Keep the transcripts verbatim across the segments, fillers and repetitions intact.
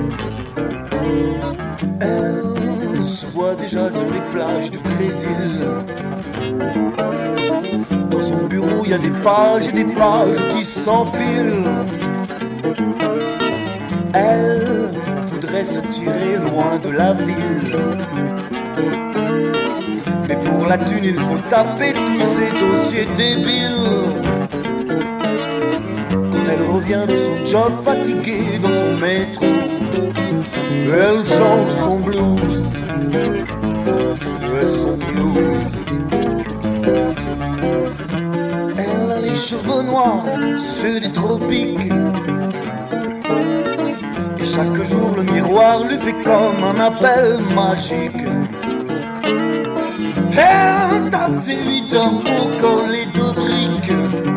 Elle se voit déjà sur les plages du Brésil. Dans son bureau, il y a des pages et des pages qui s'empilent. Elle voudrait se tirer loin de la ville. Mais pour la thune, il faut taper tous ces dossiers débiles. Quand elle revient de son job fatiguée dans son métro, elle chante son blues. Ouais, son blues. Elle a les cheveux noirs, ceux des tropiques. Et chaque jour le miroir lui fait comme un appel magique. Elle tape ses huit heures pour coller deux briques.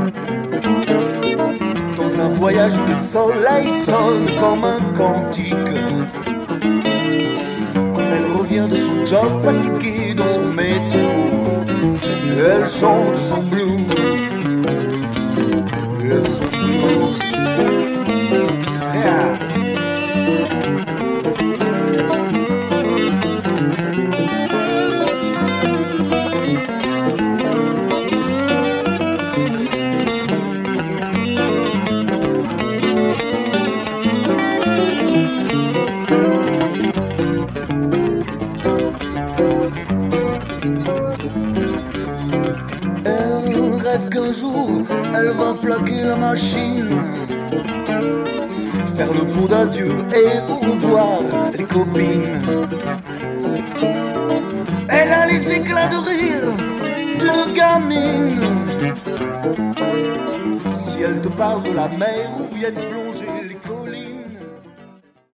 Dans un voyage où le soleil sonne comme un cantique. Quand elle revient de son job fatiguée dans son métro, elle chante son blues. Et son blues. Yeah. Qu'un jour, elle va plaquer la machine, faire le mot d'adieu et au revoir les copines. Elle a les éclats de rire d'une gamine. Si elle te parle de la mer où viennent plonger les